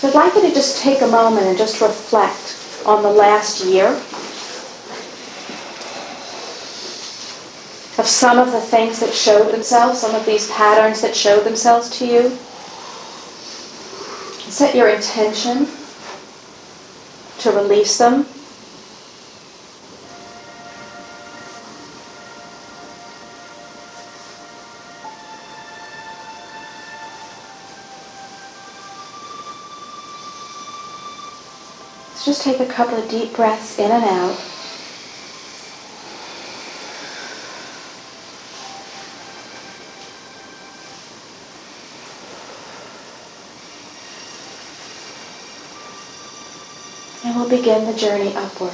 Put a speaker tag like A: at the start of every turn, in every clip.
A: So I'd like you to just take a moment and just reflect on the last year of some of the things that showed themselves, some of these patterns that showed themselves to you. Set your intention to release them. Just take a couple of deep breaths in and out. And we'll begin the journey upward.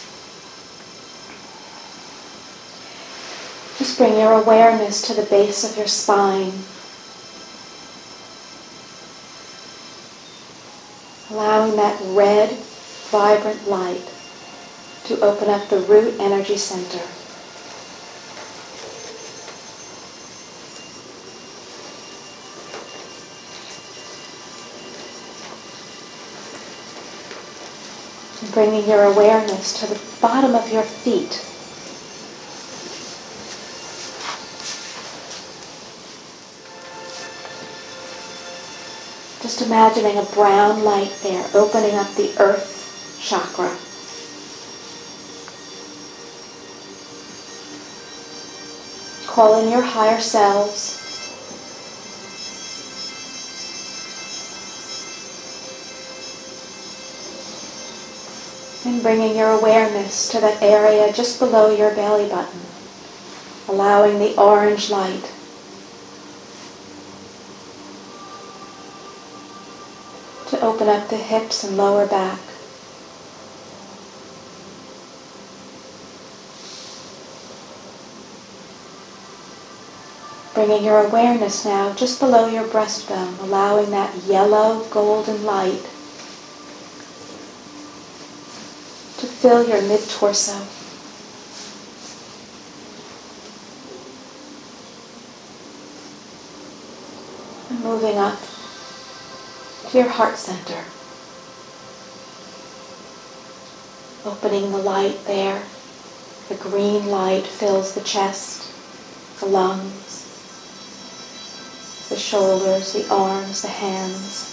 A: Just bring your awareness to the base of your spine. Allowing that red, vibrant light to open up the root energy center. And bringing your awareness to the bottom of your feet. Just imagining a brown light there, opening up the earth chakra. Call in your higher selves. And bringing your awareness to that area just below your belly button, allowing the orange light to open up the hips and lower back. Bringing your awareness now just below your breastbone, allowing that yellow golden light to fill your mid-torso. And moving up to your heart center. Opening the light there. The green light fills the chest, the lungs, the shoulders, the arms, the hands.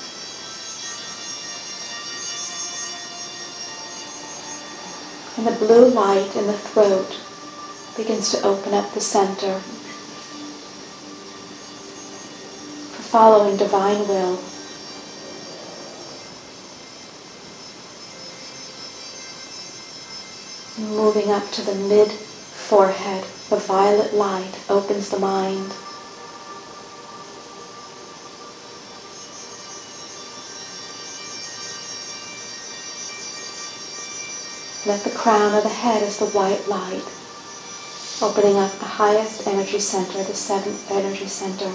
A: And the blue light in the throat begins to open up the center for following divine will. And moving up to the mid-forehead, the violet light opens the mind. And at the crown of the head is the white light, opening up the highest energy center, the seventh energy center.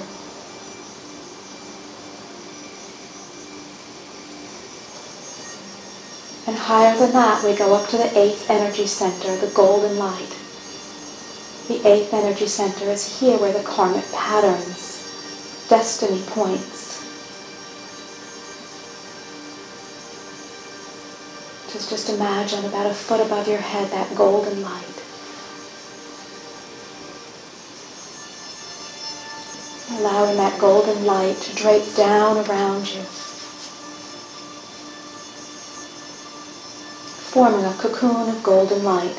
A: And higher than that, we go up to the eighth energy center, the golden light. The eighth energy center is here where the karmic patterns, destiny points. Just imagine about a foot above your head that golden light. Allowing that golden light to drape down around you, forming a cocoon of golden light,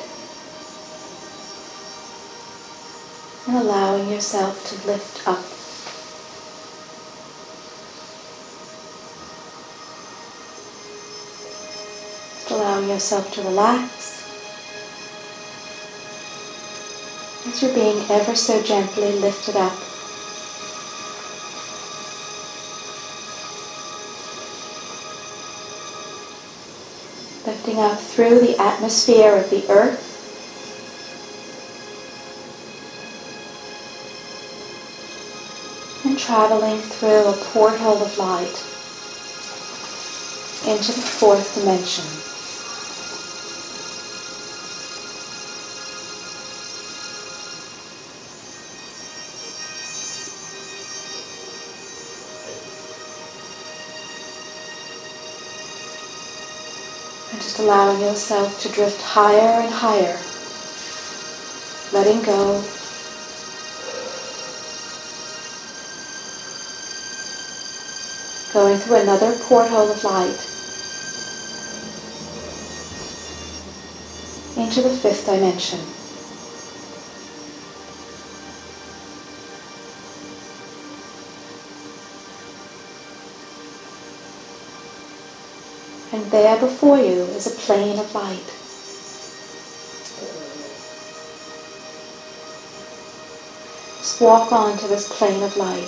A: and allowing yourself to lift up. Allowing yourself to relax as you're being ever so gently lifted up. Lifting up through the atmosphere of the earth, and traveling through a portal of light into the fourth dimension. And just allowing yourself to drift higher and higher, letting go. Going through another portal of light into the 5th dimension. And there before you is a plane of light. Just walk on to this plane of light.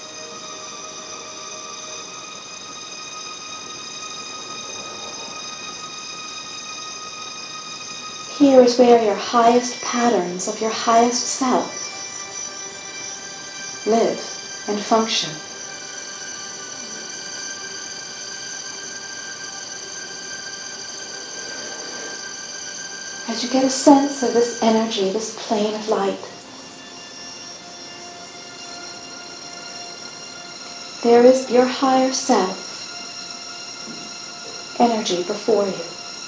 A: Here is where your highest patterns of your highest self live and function. As you get a sense of this energy, this plane of light, there is your higher self energy before you.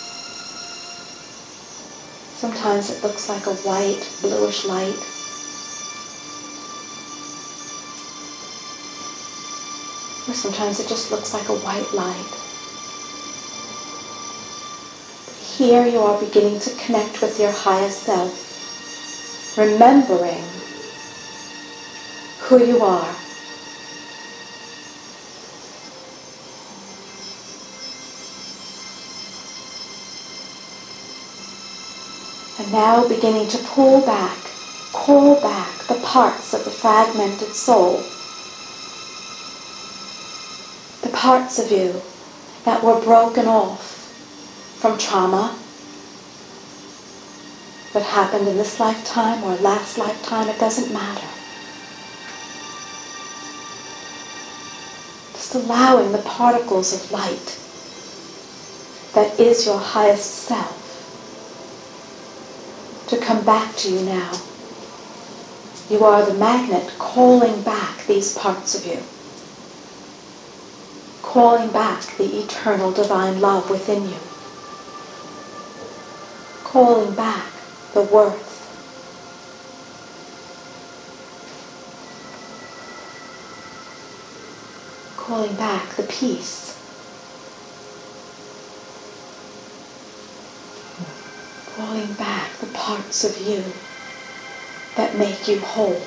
A: Sometimes it looks like a white, bluish light. Or sometimes it just looks like a white light. Here you are beginning to connect with your highest self, remembering who you are. And now beginning to call back the parts of the fragmented soul, the parts of you that were broken off from trauma that happened in this lifetime or last lifetime, it doesn't matter. Just allowing the particles of light that is your highest self to come back to you now. You are the magnet calling back these parts of you, calling back the eternal divine love within you, calling back the worth, calling back the peace, calling back the parts of you that make you whole.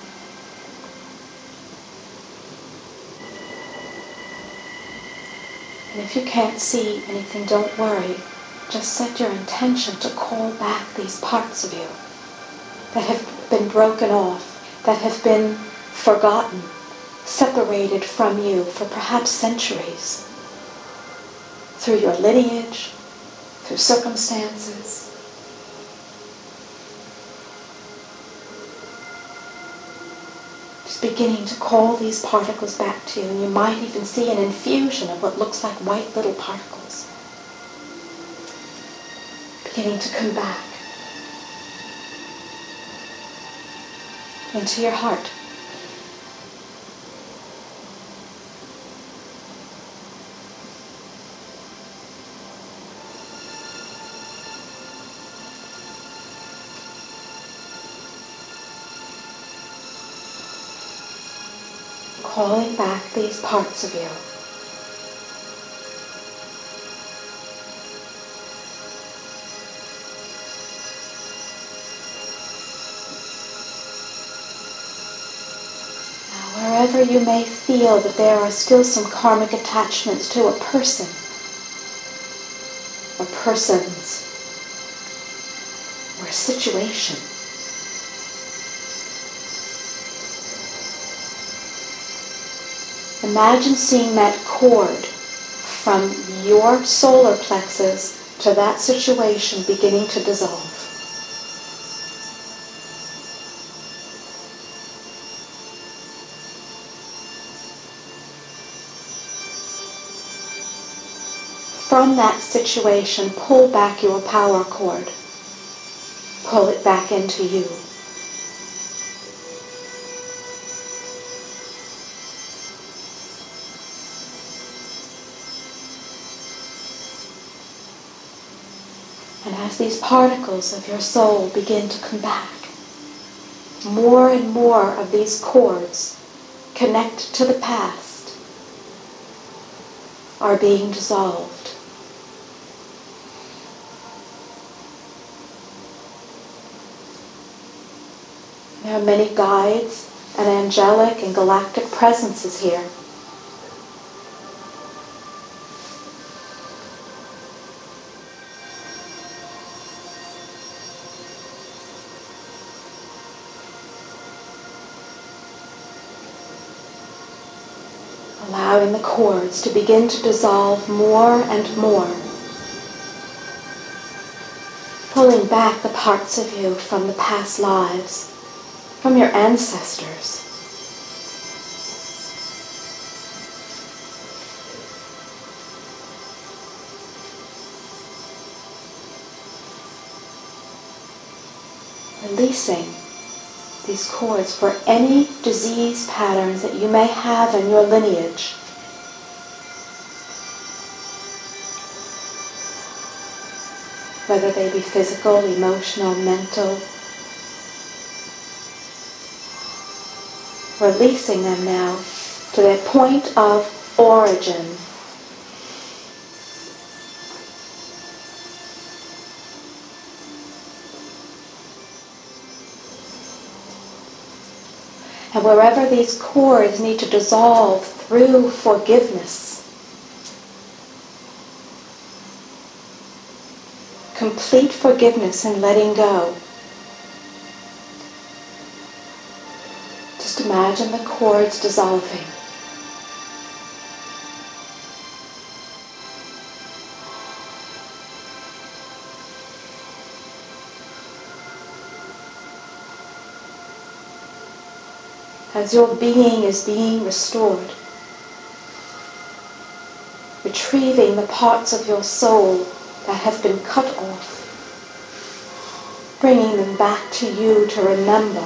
A: And if you can't see anything, don't worry. Just set your intention to call back these parts of you that have been broken off, that have been forgotten, separated from you for perhaps centuries, through your lineage, through circumstances. Just beginning to call these particles back to you, and you might even see an infusion of what looks like white little particles beginning to come back into your heart. Calling back these parts of you. Wherever you may feel that there are still some karmic attachments to a person or persons or a situation, imagine seeing that cord from your solar plexus to that situation beginning to dissolve. From that situation, pull back your power cord. Pull it back into you. And as these particles of your soul begin to come back, more and more of these cords connected to the past are being dissolved. There are many guides and angelic and galactic presences here. Allowing the cords to begin to dissolve more and more, pulling back the parts of you from the past lives, from your ancestors. Releasing these cords for any disease patterns that you may have in your lineage. Whether they be physical, emotional, mental. Releasing them now to their point of origin. And wherever these cords need to dissolve through forgiveness, complete forgiveness and letting go. Just imagine the cords dissolving. As your being is being restored, retrieving the parts of your soul that have been cut off, bringing them back to you to remember.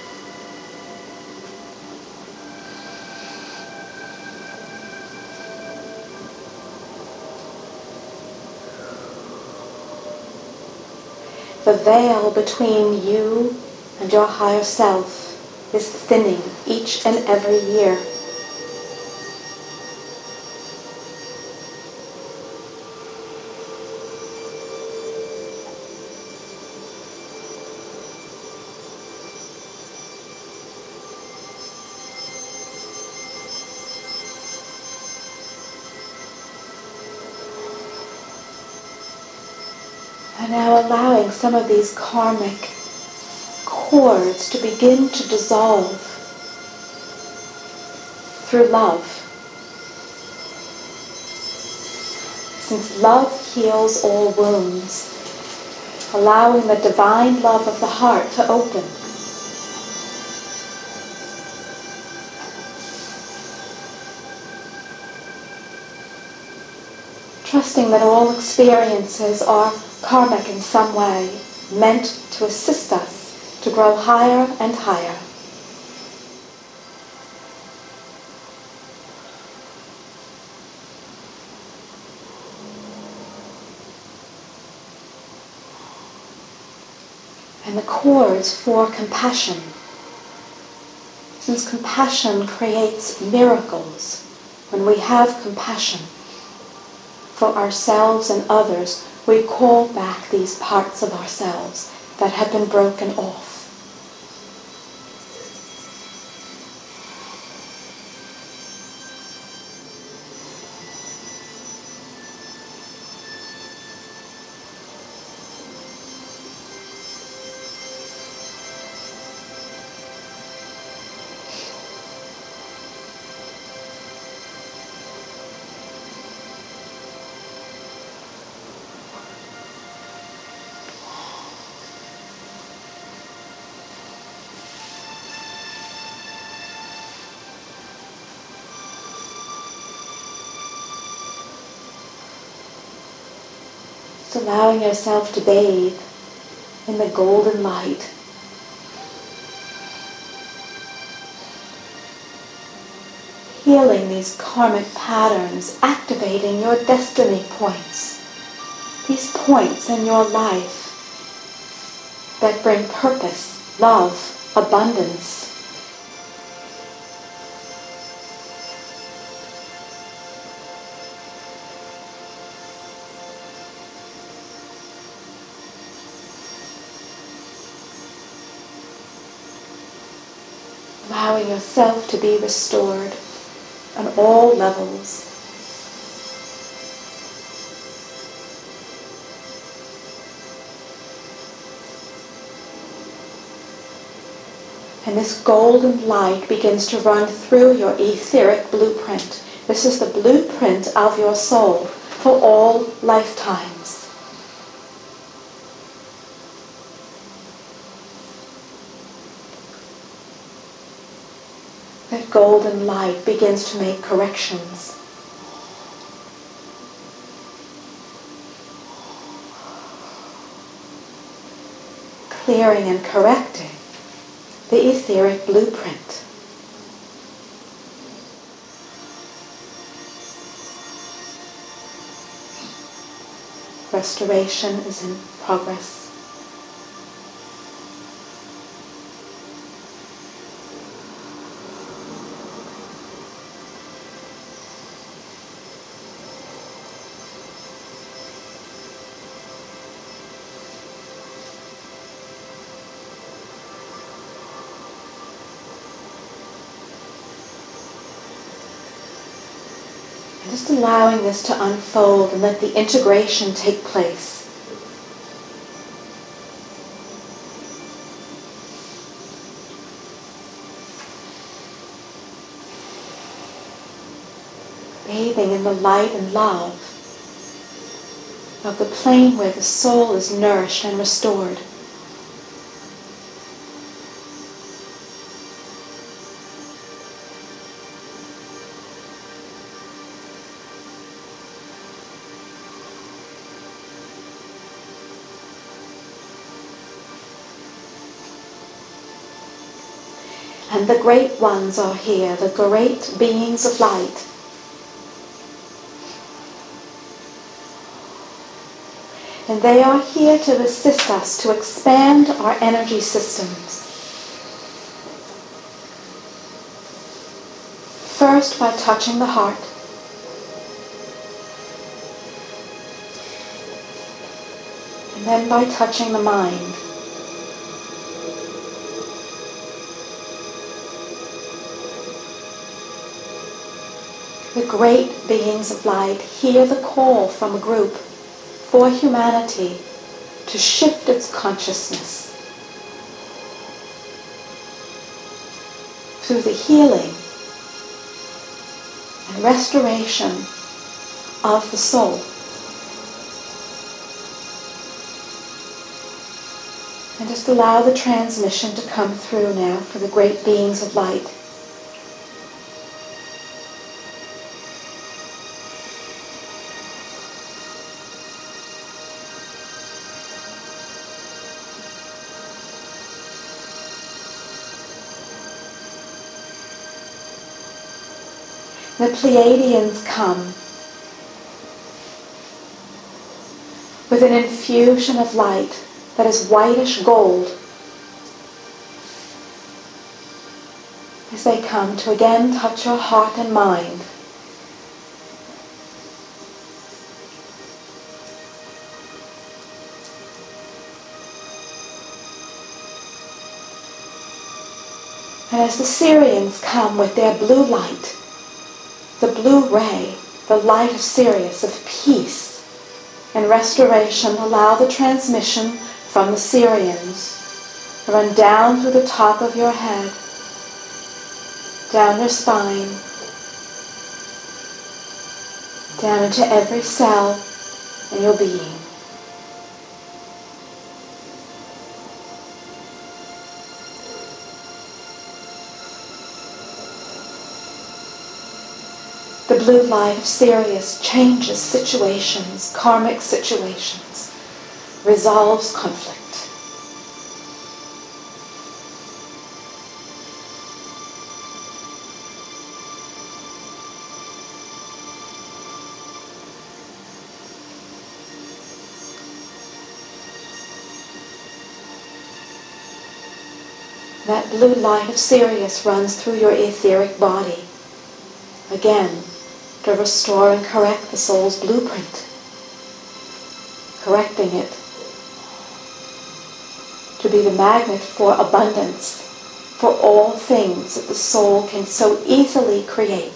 A: The veil between you and your higher self is thinning each and every year. And now allowing some of these karmic cords to begin to dissolve through love. Since love heals all wounds, allowing the divine love of the heart to open. Trusting that all experiences are karmic in some way, meant to assist us to grow higher and higher. And the cords for compassion. Since compassion creates miracles, when we have compassion for ourselves and others, we call back these parts of ourselves that have been broken off. Allowing yourself to bathe in the golden light. Healing these karmic patterns, activating your destiny points. these points in your life that bring purpose, love, abundance. Allowing yourself to be restored on all levels. And this golden light begins to run through your etheric blueprint. This is the blueprint of your soul for all lifetimes. That golden light begins to make corrections. Clearing and correcting the etheric blueprint. Restoration is in progress. Just allowing this to unfold and let the integration take place. Bathing in the light and love of the plane where the soul is nourished and restored. And the great ones are here, the great beings of light. And they are here to assist us to expand our energy systems. First by touching the heart. And then by touching the mind. The great beings of light hear the call from a group for humanity to shift its consciousness through the healing and restoration of the soul. And just allow the transmission to come through now for the great beings of light. The Pleiadians come with an infusion of light that is whitish gold as they come to again touch your heart and mind. And as the Sirians come with their blue light, the blue ray, the light of Sirius, of peace and restoration, allow the transmission from the Sirians to run down through the top of your head, down your spine, down into every cell in your being. The blue light of Sirius changes situations, karmic situations, resolves conflict. That blue light of Sirius runs through your etheric body, again, to restore and correct the soul's blueprint, correcting it to be the magnet for abundance, for all things that the soul can so easily create.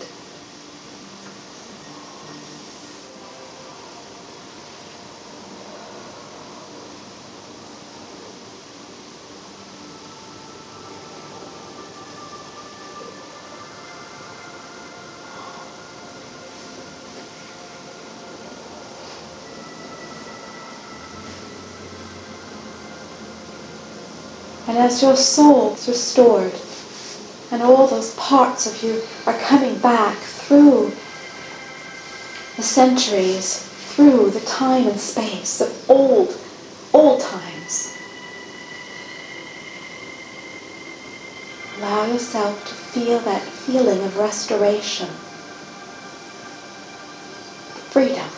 A: And as your soul is restored, and all those parts of you are coming back through the centuries, through the time and space of old times, allow yourself to feel that feeling of restoration, freedom.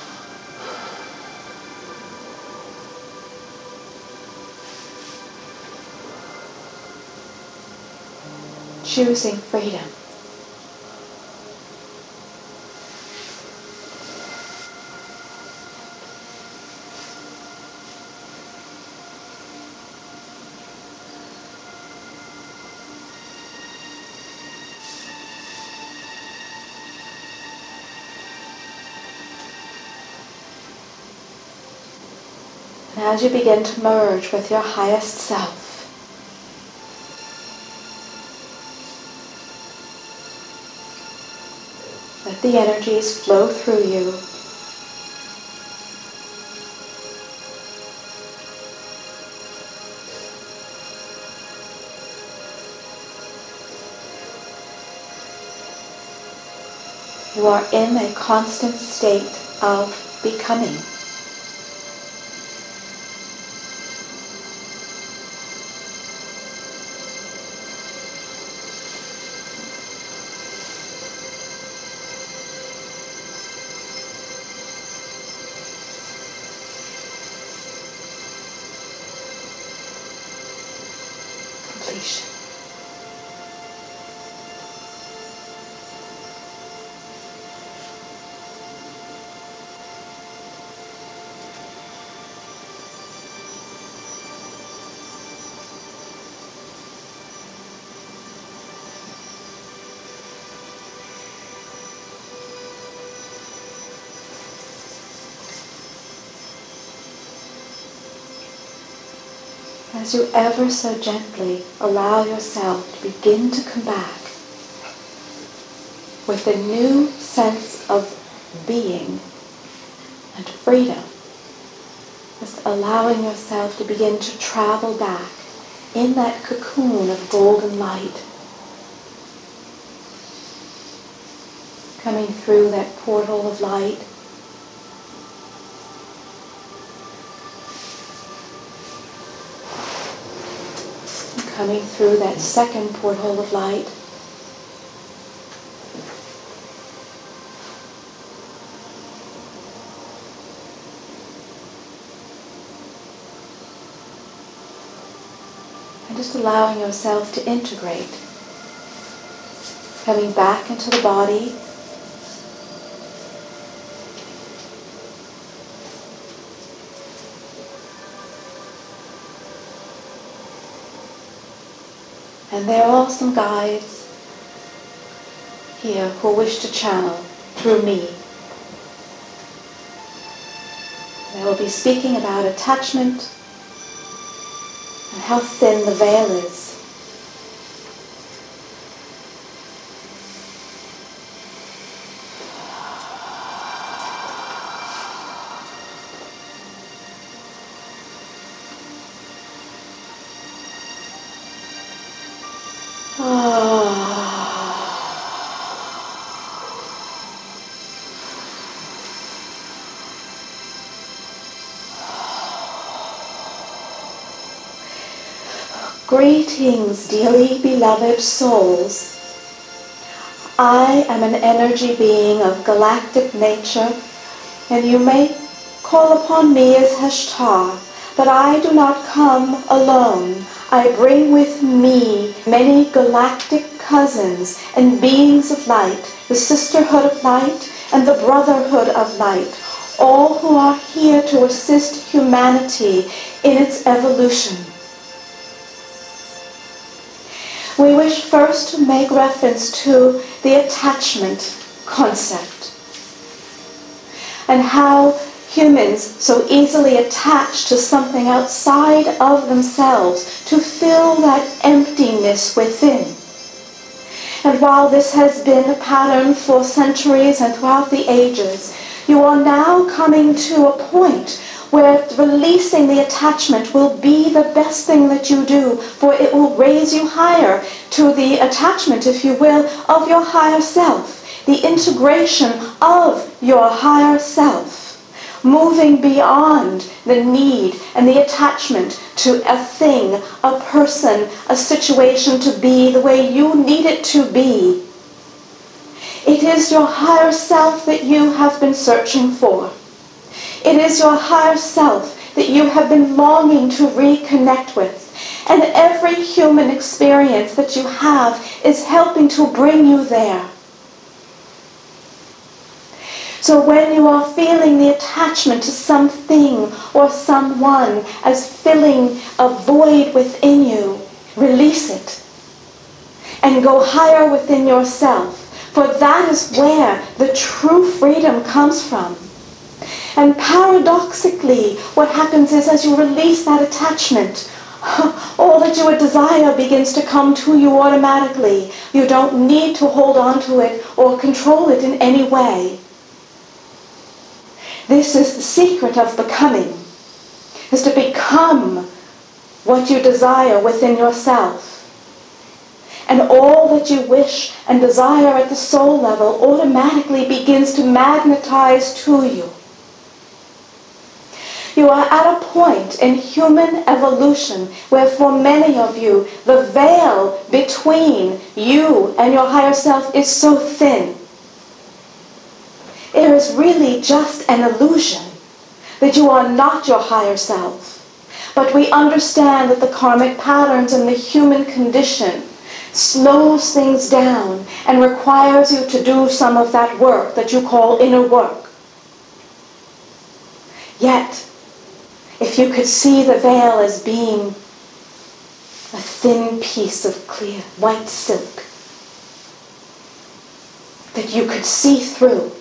A: Choosing freedom. And as you begin to merge with your highest self, let the energies flow through you. You are in a constant state of becoming. Completion. As you ever so gently allow yourself to begin to come back with a new sense of being and freedom, just allowing yourself to begin to travel back in that cocoon of golden light, coming through that portal of light, coming through that second portal of light, and just allowing yourself to integrate, coming back into the body, and there are some guides here who wish to channel through me. They will be speaking about attachment and how thin the veil is. Greetings, dearly beloved souls. I am an energy being of galactic nature, and you may call upon me as Heshtar, that I do not come alone. I bring with me many galactic cousins and beings of light, the sisterhood of light and the brotherhood of light, all who are here to assist humanity in its evolution. We wish first to make reference to the attachment concept and how humans so easily attach to something outside of themselves to fill that emptiness within. And while this has been a pattern for centuries and throughout the ages, you are now coming to a point where releasing the attachment will be the best thing that you do, for it will raise you higher to the attachment, if you will, of your higher self, the integration of your higher self, moving beyond the need and the attachment to a thing, a person, a situation to be the way you need it to be. It is your higher self that you have been searching for. It is your higher self that you have been longing to reconnect with. And every human experience that you have is helping to bring you there. So when you are feeling the attachment to something or someone as filling a void within you, release it and go higher within yourself. For that is where the true freedom comes from. And paradoxically, what happens is as you release that attachment, all that you would desire begins to come to you automatically. You don't need to hold on to it or control it in any way. This is the secret of becoming, is to become what you desire within yourself. And all that you wish and desire at the soul level automatically begins to magnetize to you. You are at a point in human evolution where for many of you, the veil between you and your higher self is so thin. It is really just an illusion that you are not your higher self. But we understand that the karmic patterns and the human condition slows things down and requires you to do some of that work that you call inner work. Yet, if you could see the veil as being a thin piece of clear white silk that you could see through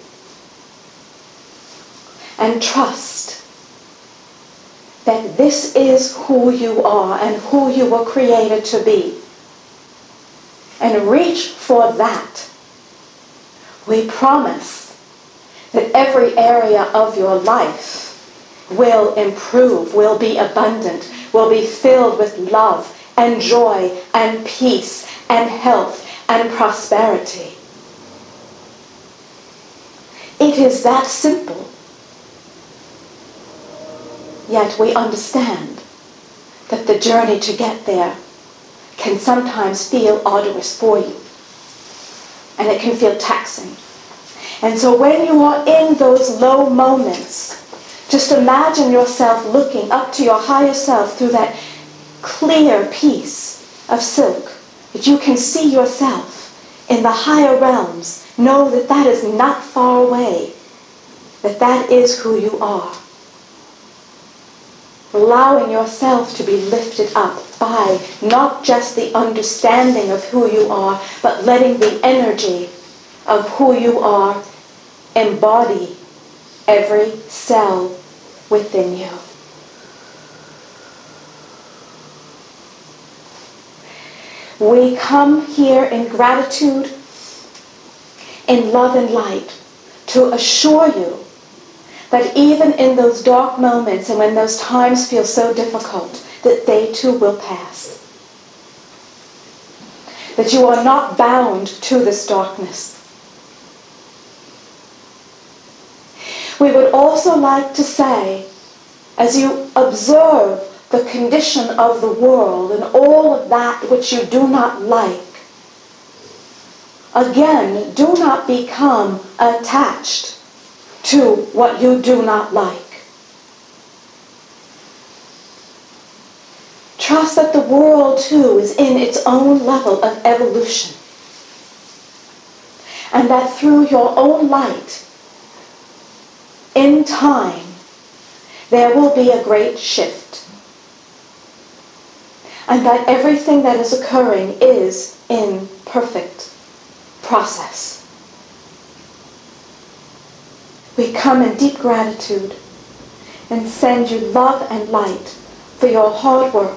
A: and trust that this is who you are and who you were created to be, and reach for that, we promise that every area of your life will improve, will be abundant, will be filled with love and joy and peace and health and prosperity. It is that simple. Yet we understand that the journey to get there can sometimes feel arduous for you. And it can feel taxing. And so when you are in those low moments, just imagine yourself looking up to your higher self through that clear piece of silk, that you can see yourself in the higher realms. Know that that is not far away, that that is who you are. Allowing yourself to be lifted up by not just the understanding of who you are, but letting the energy of who you are embody every cell within you. We come here in gratitude, in love and light, to assure you that even in those dark moments and when those times feel so difficult, that they too will pass. That you are not bound to this darkness. We would also like to say, as you observe the condition of the world and all of that which you do not like, again, do not become attached to what you do not like. Trust that the world too is in its own level of evolution. And that through your own light, in time, there will be a great shift. And that everything that is occurring is in perfect process. We come in deep gratitude and send you love and light for your hard work.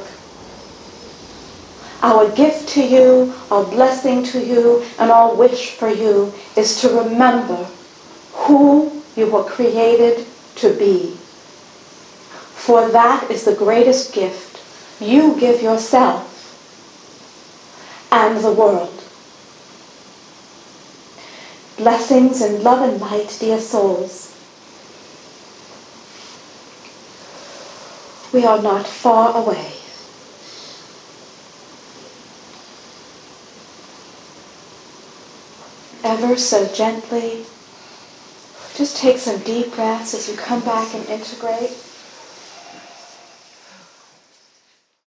A: Our gift to you, our blessing to you, and our wish for you is to remember who you were created to be. For that is the greatest gift you give yourself and the world. Blessings and love and light, dear souls. We are not far away. Ever so gently, just take some deep breaths as you come back and integrate.